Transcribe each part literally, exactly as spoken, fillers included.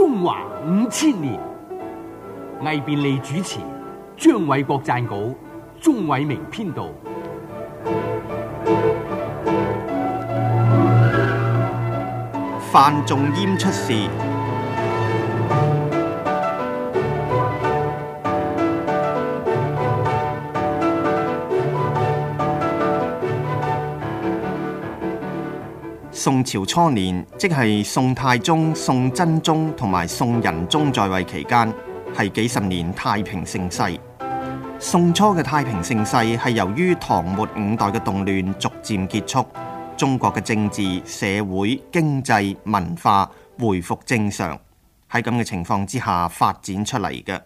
中華五千年，魏便利主持，張偉國撰稿，鍾偉明編導。 范仲淹出事。宋朝初年，即係宋太宗、宋真宗同埋宋仁宗在位期間，係幾十年太平盛世。宋初嘅太平盛世係由於唐末五代嘅動亂逐漸結束，中國嘅政治、社會、經濟、文化恢復正常，喺咁嘅情況之下發展出嚟嘅。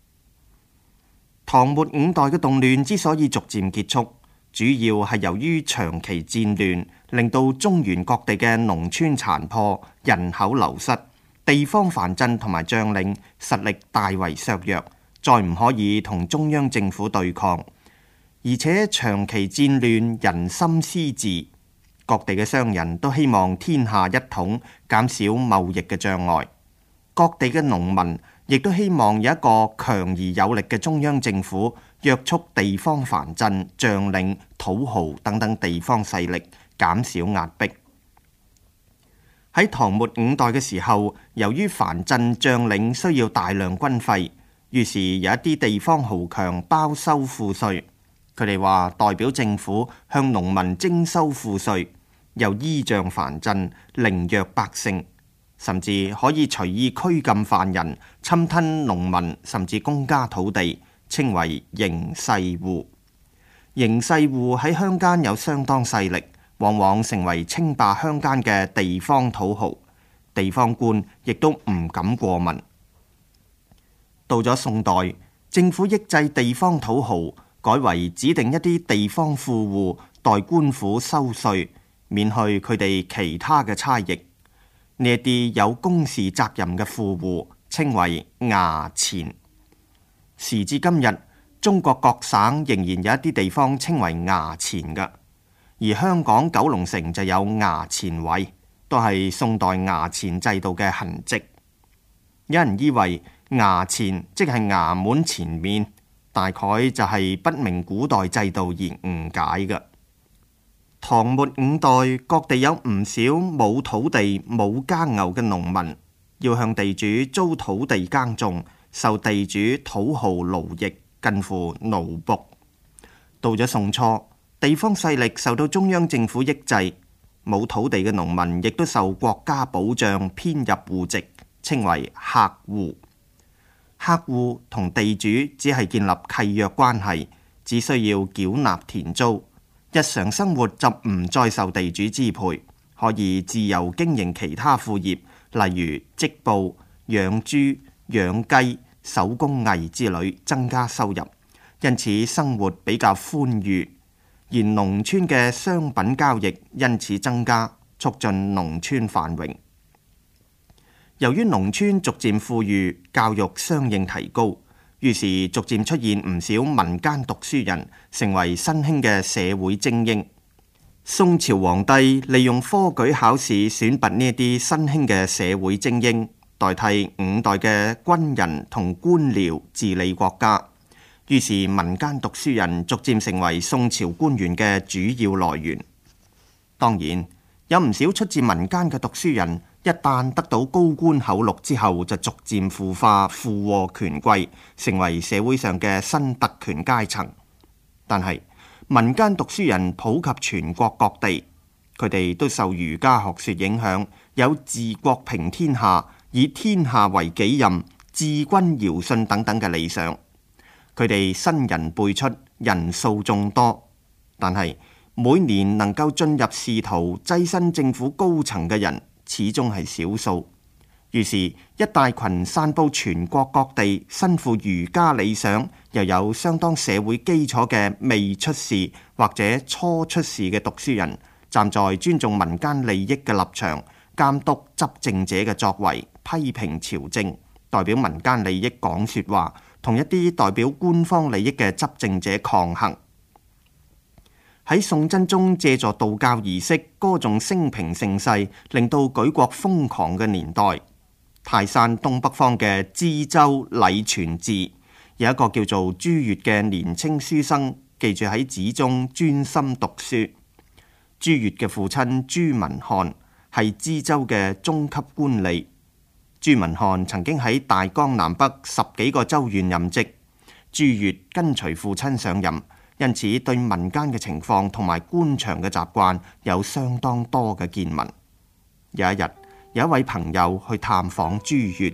唐末五代嘅動亂之所以逐漸結束，主要係由於長期戰亂，令到中原各地嘅農村殘破，人口流失，地方藩鎮同埋將領實力大為削弱，再唔可以同中央政府對抗，而且長期戰亂，人心思治，各地嘅商人都希望天下一統，減少貿易嘅障礙，各地嘅農民亦都希望有一個強而有力嘅中央政府約束地方藩鎮、將領、土豪等等地方勢力，減少壓迫。喺唐末五代嘅時候，由於藩鎮將領需要大量軍費，於是有一啲地方豪強包收賦稅。佢哋話代表政府向農民徵收賦稅，又依仗藩鎮，凌虐百姓，甚至可以隨意拘禁犯人，侵吞農民甚至公家土地，稱為形勢戶。形勢戶喺鄉間有相當勢力，往往成為稱霸鄉間嘅地方土豪，地方官亦都唔敢過問。到咗宋代，政府抑制地方土豪，改為指定一啲地方富戶代官府收稅，免去佢哋其他嘅差役。呢一啲有公事責任嘅富戶，稱為衙前。時至今日，中國各省仍然有一啲地方稱為衙前嘅，而香港九龍城就有衙前委，都係宋代衙前制度嘅痕跡。有人以為衙前即係衙門前面，大概就係不明古代制度而誤解嘅。唐末五代，各地有唔少冇土地冇耕牛嘅農民，要向地主租土地耕種，受地主土豪奴役，近乎奴僕。到咗宋初，地方勢力受到中央政府抑制，冇土地嘅農民亦都受國家保障，編入戶籍，稱為客戶。客戶同地主只係建立契約關係，只需要繳納田租，日常生活就唔再受地主支配，可以自由經營其他副業，例如織布、養豬、養雞、手工藝之類，增加收入，因此生活比較寬裕。而農村嘅商品交易因此增加，促進農村繁榮。由於農村逐漸富裕，教育相應提高，於是逐漸出現唔少民間讀書人，成為新興嘅社會精英。宋朝皇帝利用科舉考試選拔呢啲新興嘅社會精英，代替五代嘅軍人同官僚治理國家。於是民間讀書人逐漸成為宋朝官員嘅主要來源。當然，有唔少出自民間嘅讀書人，一旦得到高官厚祿之後，就逐漸腐化，附和權貴，成為社會上嘅新特權階層。但係民間讀書人普及全國各地，佢哋都受儒家學說影響，有治國平天下、以天下為己任、治君堯舜等等嘅理想。佢哋新人輩出，人數眾多，但係每年能夠進入仕途、躋身政府高層嘅人始終係少數。於是，一大群散佈全國各地、身負儒家理想，又有相當社會基礎嘅未出仕或者初出仕嘅讀書人，站在尊重民間利益嘅立場，監督執政者嘅作為，批評朝政，代表民間利益講說話，同一啲代表官方利益嘅執政者抗衡。喺宋真宗借助道教儀式歌頌升平盛世，令到舉國瘋狂嘅年代， 泰山東北方嘅知州禮泉寺，有一個叫做朱乙嘅年青書生，記住喺寺中專心讀書。朱乙嘅父親朱文翰係知州嘅中級官吏。朱文翰曾經喺大江南北十幾個州縣任職。朱乙跟隨父親上任，因此對民間嘅情況同埋官場嘅習慣有相當多嘅見聞。有一日，有一位朋友去探訪朱乙。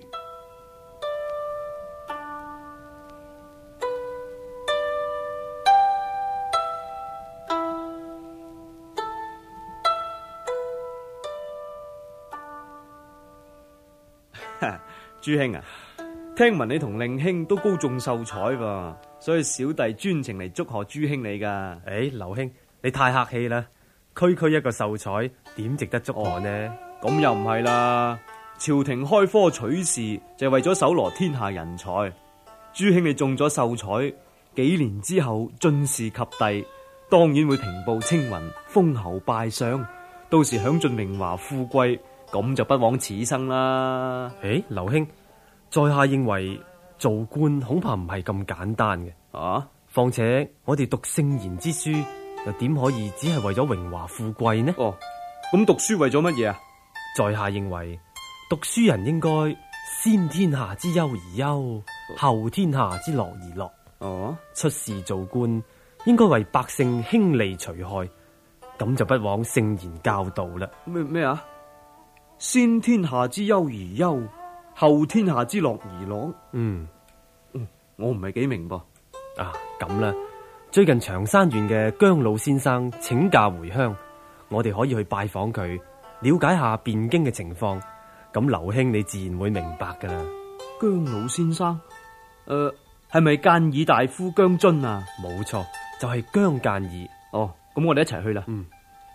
朱兄啊，聽聞你同令兄都高中秀才噃，所以小弟專程嚟祝賀朱兄你噶。 誒，劉兄，你太客氣啦，區區一個秀才，點值得祝賀呢？ 咁、哦、又唔係啦，朝廷開科取士就係為咗搜羅天下人才。朱兄你中咗秀才，幾年之後進士及第，當然會平步青雲，封侯拜相，到時享盡榮華富貴，咁就不枉此生啦。 誒，劉兄，在下認為做官恐怕唔係咁簡單嘅。 啊， 況且我哋讀聖賢之書，又點可以只係為咗榮華富貴呢？ 哦，咁讀書為咗乜嘢啊？ 在下認為讀書人應該先天下之憂而憂，後天下之樂而樂。 哦， 出仕做官應該為百姓興利除害，咁就不枉聖賢教導啦。 咩咩啊？先天下之憂而憂，後天下之樂而樂。 嗯， 嗯，我唔係幾明噃。 啊，咁啦，最近長山縣嘅姜老先生請假回鄉，我哋可以去拜訪佢，了解下汴京嘅情況。咁劉兄你自然會明白噶啦。 姜老先生，誒、呃，係咪諫議大夫姜津啊？ 冇錯，就係姜諫議。 哦，咁我哋一齊去啦。 嗯。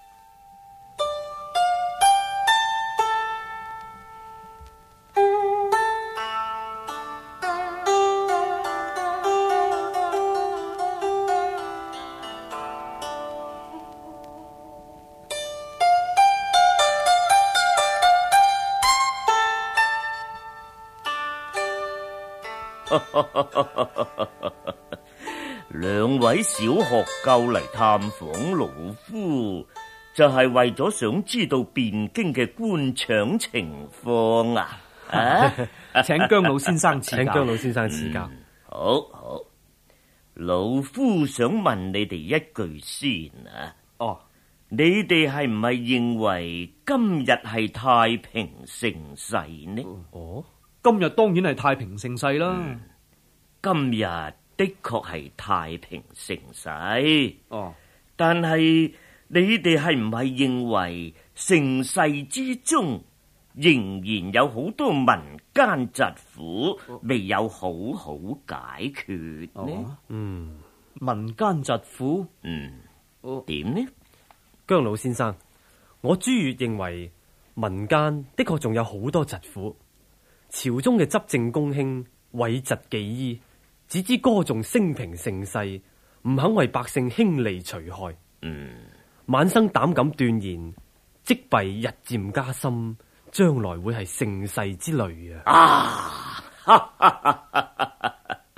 兩位小學究嚟探訪老夫，就係、是、為咗想知道汴京嘅官場情況啊！啊請姜老先生賜教。 請姜老先生賜教。 嗯、好好，老夫想問你哋一句先啊。 哦， 你哋係唔係認為今日係太平盛世呢？ 哦。 今日當然係太平盛世啦。 嗯、今日的確係太平盛世。 哦， 但係你哋係唔係認為盛世之中仍然有好多民間疾苦未有好好解決呢？ 哦、 嗯， 民間疾苦， 嗯， 哦， 點呢？ 姜老先生，我朱乙認為民間的確仲有好多疾苦。朝中嘅執政公卿諱疾忌醫，只知歌頌升平盛世，唔肯為百姓興利除害。 嗯， 晚生膽敢斷言，積弊日漸加深，將來會係盛世之累啊！ 啊，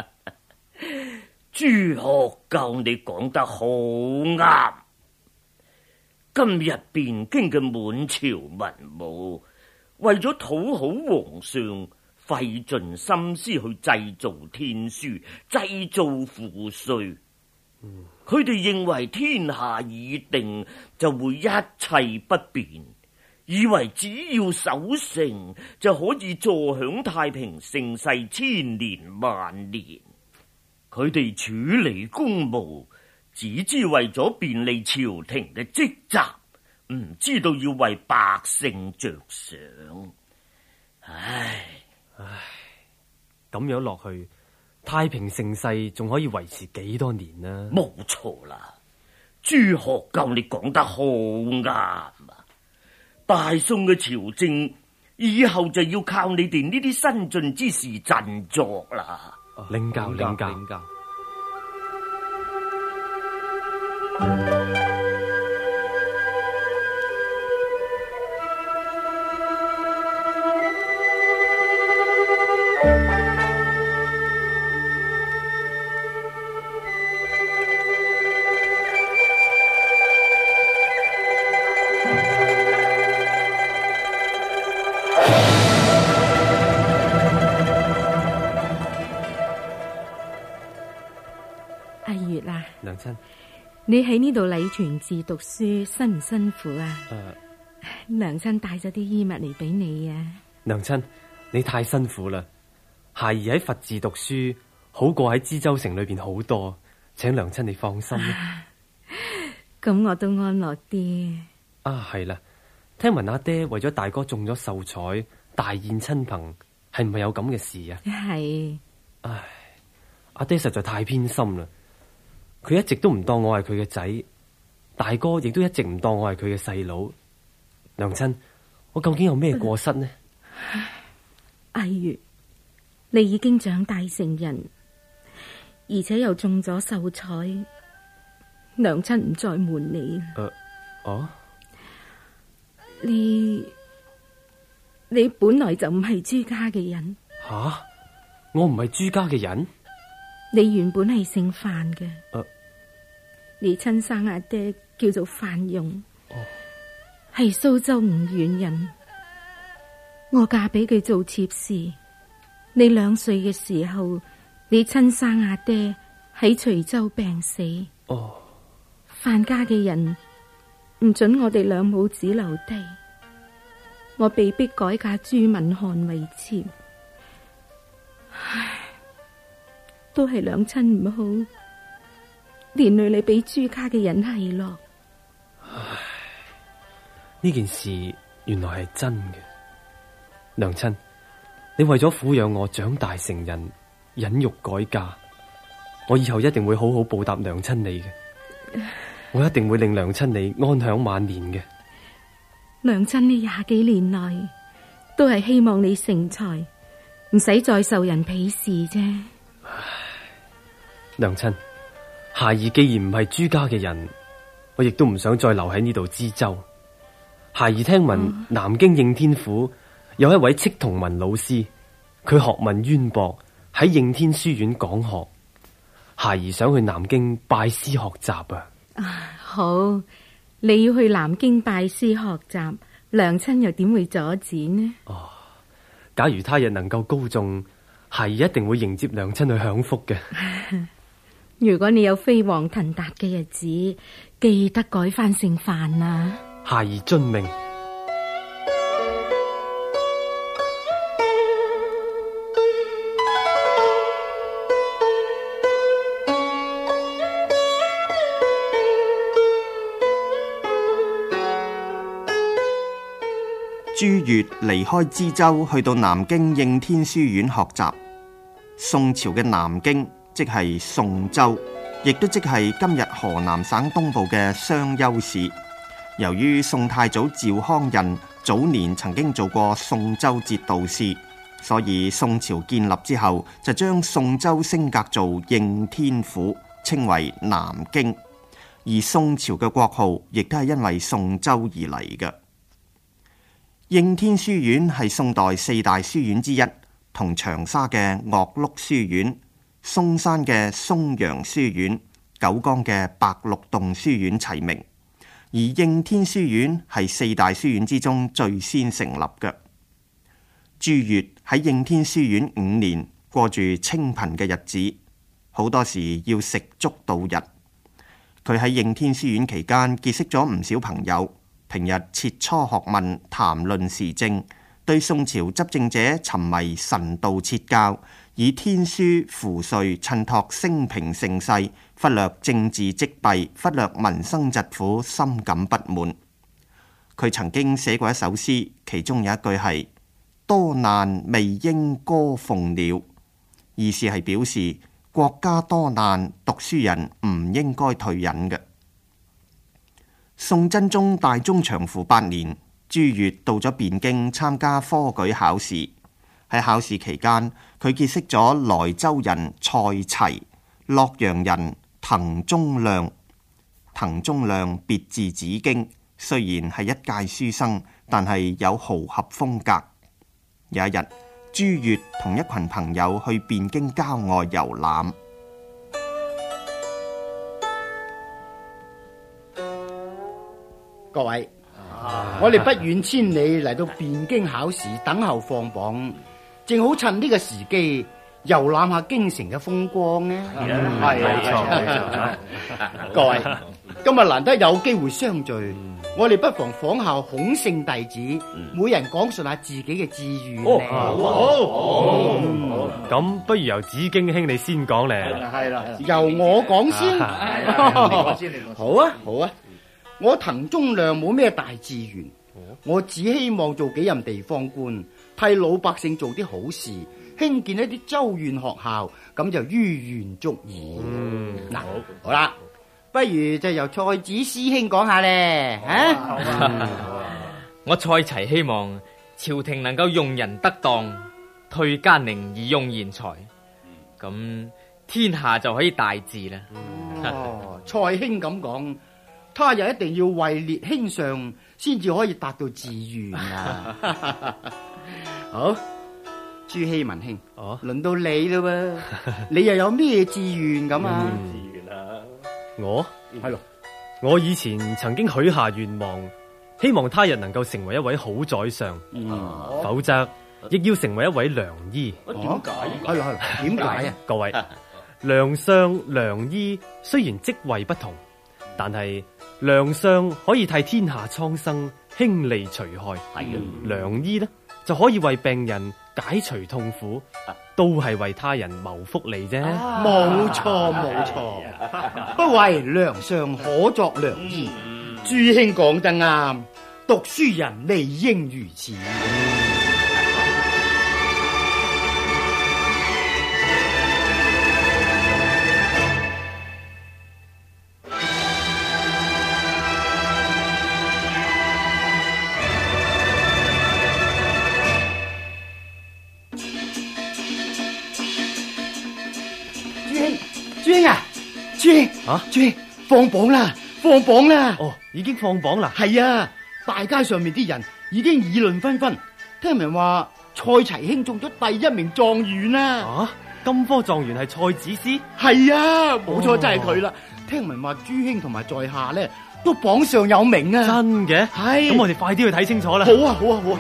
朱學究你講得好啱。今日汴京嘅滿朝文武，為咗討好皇上，費盡心思去製造天書，製造賦稅。佢哋、嗯、認為天下已定，就會一切不變，以為只要守成就可以坐享太平盛世千年萬年。佢哋處理公務，只知為咗便利朝廷嘅職責，唔知道要為百姓着想。唉唉，咁樣落去，太平盛世仲可以維持幾多年呢？ 冇錯啦，朱學究你講得好啱啊！大宋嘅朝政以後就要靠你哋呢啲新進之士振作啦。 領教領教。 領教。 娘親。 你喺呢度禮傳字讀書辛唔辛苦啊？ 誒、呃， 娘親帶咗啲衣物嚟俾你啊。 娘親，你太辛苦啦。孩兒喺佛寺讀書好過喺知州城裏邊好多，請娘親你放心啦。 咁、啊、我都安樂啲。 啊，係啦，聽聞阿爹為咗大哥中咗秀才，大宴親朋，係唔係有咁嘅事啊？ 係。 唉，阿爹實在太偏心啦。佢一直都唔當我係佢嘅仔，大哥亦都一直唔當我係佢嘅細佬。娘親，我究竟有咩過失呢？ 阿月，你已經長大成人，而且又中咗秀才，娘親唔再瞞你。 誒、呃，哦， 你你本來就唔係朱家嘅人。 吓、啊，我唔係朱家嘅人。 你原本係姓范嘅。 呃、 你親生阿爹叫做范用，係、哦、蘇州吳縣人。我嫁俾佢做妾侍。你兩歲嘅時候，你親生阿爹喺徐州病死。 哦， 范家嘅人唔准我哋兩母子留低，我被逼改嫁朱敏漢為妾。唉，都係娘親唔好，連累你俾朱家嘅人奚落。 唉，呢件事原來係真嘅。娘親，你為咗撫養我長大成人，忍辱改嫁，我以後一定會好好報答娘親你嘅。我一定會令娘親你安享晚年嘅。 娘親呢廿幾年來都係希望你成才，唔使再受人鄙視啫。 唉，娘親，孩兒既然唔係朱家嘅人，我亦都唔想再留喺呢度知州。孩兒聽聞、哦、南京應天府有一位戚同文老師，佢學問淵博，喺應天書院講學。孩兒想去南京拜師學習啊！ 啊，好，你要去南京拜師學習，娘親又點會阻止呢？ 哦，假如他日能夠高中，孩兒一定會迎接娘親去享福嘅。 如果你有飛黃騰達嘅日子，記得改翻姓范啊！ 孩兒遵命。 朱越離開知州，去到南京應天書院學習。宋朝嘅南京即係宋州，亦都即係今日河南省東部嘅商丘市。由於宋太祖趙匡胤早年曾經做過宋州節度使，所以宋朝建立之後就將宋州升格做應天府，稱為南京。而宋朝嘅國號亦都係因為宋州而嚟嘅。應天書院係宋代四大書院之一，同長沙嘅岳麓書院、嵩山嘅嵩陽書院、九江嘅白鹿洞書院齊名。而應天書院係四大書院之中最先成立嘅。朱越喺應天書院五年，過住清貧嘅日子，好多時要食粥度日。佢喺應天書院期間結識咗唔少朋友。平日切磋學問，談論時政，對宋朝執政者沉迷神道切教，以天書符稅襯托升平盛世，忽略政治積弊，忽略民生疾苦，深感不滿。佢曾經寫過一首詩，其中有一句係多難未應歌鳳鳥，意思係表示國家多難，讀書人唔應該退隱嘅。宋真宗大中長符八年，朱越到咗汴京參加科舉考試。喺考試期間，佢結識咗萊州人蔡齊、洛陽人滕宗亮。滕宗亮別字子京，雖然係一介書生，但係有豪俠風格。有一日，朱越同一群朋友去汴京郊外遊覽。 各位，我哋不遠千里嚟到汴京考試，等候放榜，正好趁呢個時機遊覽下京城嘅風光呢？係冇錯冇錯。 各位，今日難得有機會相聚，我哋不妨仿效孔聖弟子，每人講述下自己嘅志願。 哦好， 咁不如由紫荊兄你先講咧。 係啦，由我講先。好啊，好啊。我滕宗亮冇咩大志願，我只希望做幾任地方官，替老百姓做啲好事，興建一啲州縣學校，咁就於願足矣。 嗯， 嗱，好啦，不如就由蔡子師兄講下咧，吓。 我蔡齊希望朝廷能夠用人得當，退奸佞而用賢才，咁天下就可以大治啦。 哦，蔡兄咁講，他日一定要位列卿上，先至可以達到志願啊！好，朱熹文兄， 哦， 輪到你啦喎，你又有咩志願咁啊？ 我係咯， 我以前曾經許下願望，希望他日能夠成為一位好宰相，否則亦要成為一位良醫。 點解？係咯係咯，點解啊？ 各位，良相、良醫雖然職位不同，但係良相可以替天下蒼生輕利除害，係啊，良醫呢就可以為病人解除痛苦，都係為他人謀福利啫。 冇錯冇錯，不為良相可作良醫。朱兄講得啱，讀書人理應如此。朱兄啊，朱兄啊， 朱兄放榜啦，放榜啦！ 哦，已經放榜啦。 係啊，大街上面啲人已經議論紛紛，聽聞話蔡齊兄中咗第一名狀元啦。 啊，金科狀元係蔡子思？ 係啊，冇錯， 哦真係佢啦。聽聞話朱兄同埋在下咧都榜上有名啊！ 真嘅？ 係， 咁我哋快啲去睇清楚啦。 好啊，好啊，好啊！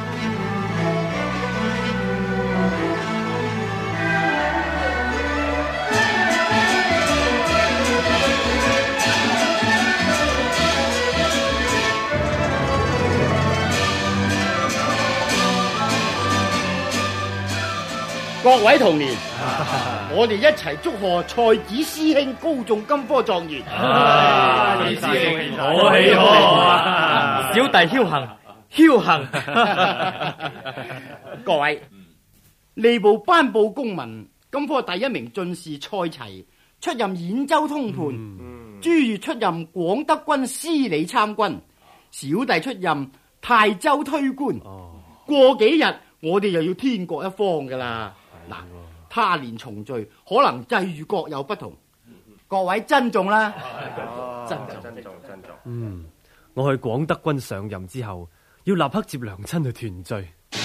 各位童年，我哋一齊祝賀蔡子師兄高中金科狀元。 子師兄，可喜可賀啊！小弟僥倖，僥倖。 各位，吏部頒布公文，金科第一名進士蔡齊出任兗州通判，朱越出任廣德軍司理參軍，小弟出任泰州推官。過幾日我哋又要天各一方噶啦。嗱，他年重聚，可能際遇各有不同，各位珍重啦。珍重，珍重，珍重。 嗯，我去廣德軍上任之後，要立刻接娘親去團聚。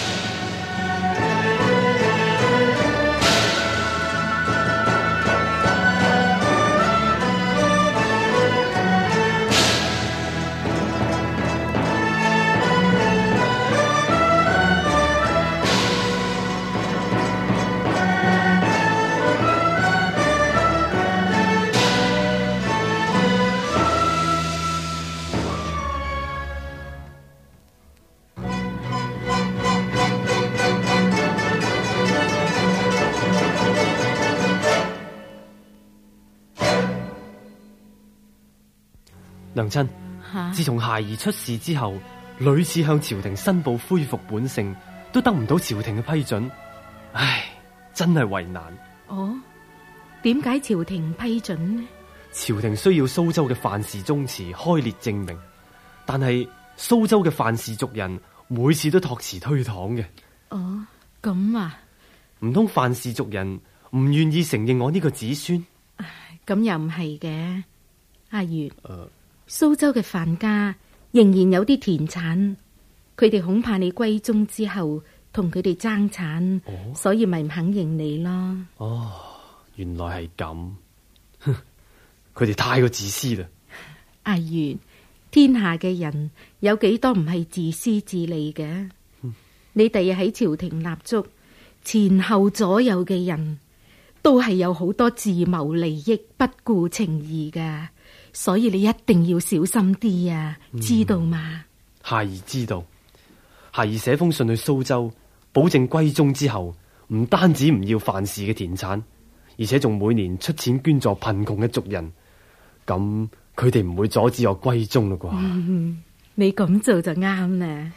娘親，自從孩兒出事之後，屢次向朝廷申報恢復本姓，都得唔到朝廷嘅批准。唉，真係為難。 哦，點解朝廷唔批准呢？ 朝廷需要蘇州嘅范氏宗祠開列證明，但係蘇州嘅范氏族人每次都託辭推搪嘅。 哦，咁啊？ 唔通范氏族人唔願意承認我呢個子孫？ 咁又唔係嘅，阿月。 呃蘇州嘅范家仍然有啲田產，佢哋恐怕你歸宗之後同佢哋爭產， 哦、 所以咪唔肯認你咯。 哦，原來係咁，佢哋太過自私啦。 阿月，天下嘅人有幾多唔係自私自利嘅？嗯、你第日喺朝廷立足， 前後左右嘅人都係有好多自謀利益、不顧情義噶，所以你一定要小心啲啊，知道嗎？ 孩兒知道。孩兒寫封信去蘇州，保證歸宗之後，唔單止唔要范氏嘅田產，而且仲每年出錢捐助貧窮嘅族人。咁佢哋唔會阻止我歸宗啦啩？ 嗯，你咁做就啱啦。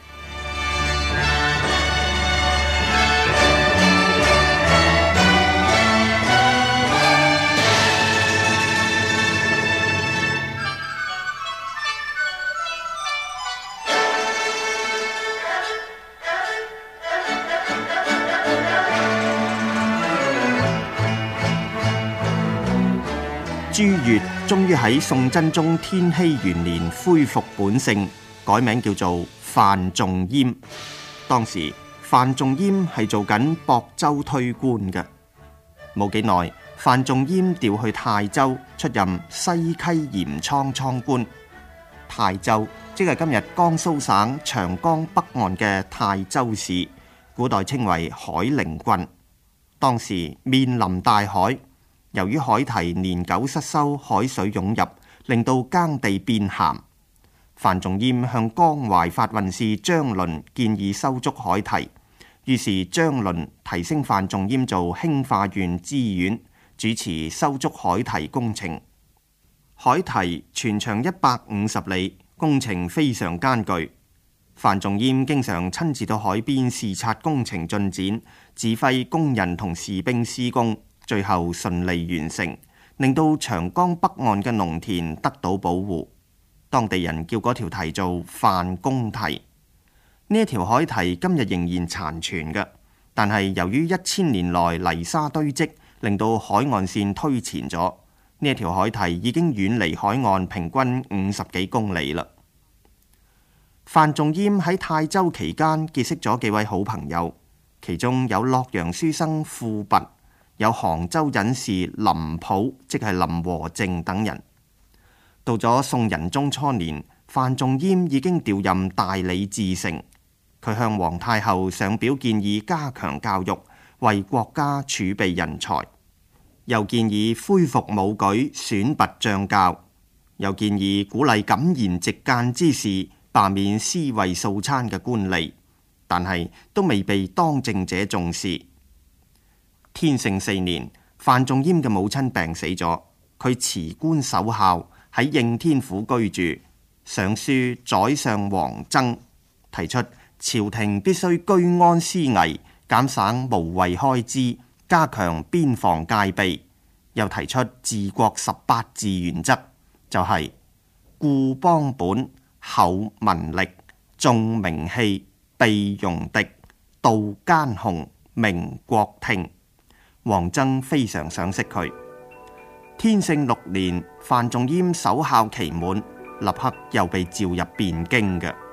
朱越終於喺宋真宗天禧元年恢復本姓，改名叫做范仲淹。當時范仲淹係做緊亳州推官嘅，冇幾耐，范仲淹調去泰州出任西溪鹽倉倉官。泰州即係今日江蘇省長江北岸嘅泰州市，古代稱為海陵郡。當時面臨大海。由於海堤年久失修，海水湧入，令到耕地變鹹。范仲淹向江淮發運使張倫建議修築海堤，於是張倫提升范仲淹做興化縣知縣，主持修築海堤工程。海堤全長一百五十里，工程非常艱巨。范仲淹經常親自到海邊視察工程進展，指揮工人同士兵施工。最後順利完成，令到長江北岸嘅農田得到保護。當地人叫嗰條堤做范公堤。呢一條海堤今日仍然殘存嘅，但係由於一千年來泥沙堆積，令到海岸線推前咗。呢一條海堤已經遠離海岸，平均五十幾公里啦。范仲淹喺泰州期間結識咗幾位好朋友，其中有洛陽書生富弼，有杭州隱士林溥，即係林和正等人。到咗宋仁宗初年，范仲淹已經調任大理治丞，佢向皇太后上表建議加強教育，為國家儲備人才，又建議恢復武舉，選拔將校，又建議鼓勵敢言直諫之士，罷免私為素餐嘅官吏，但係都未被當政者重視。天聖四年，范仲淹嘅母親病死咗，佢辭官守孝，喺應天府居住，上書宰相王禛，提出朝廷必須居安思危，減省無謂開支，加強邊防戒備，又提出治國十八治原則，就係、是、固邦本、厚民力、重名器、避戎敵、杜奸雄、明國聽。王禛非常賞識佢。天聖六年，范仲淹守孝期滿，立刻又被召入汴京嘅。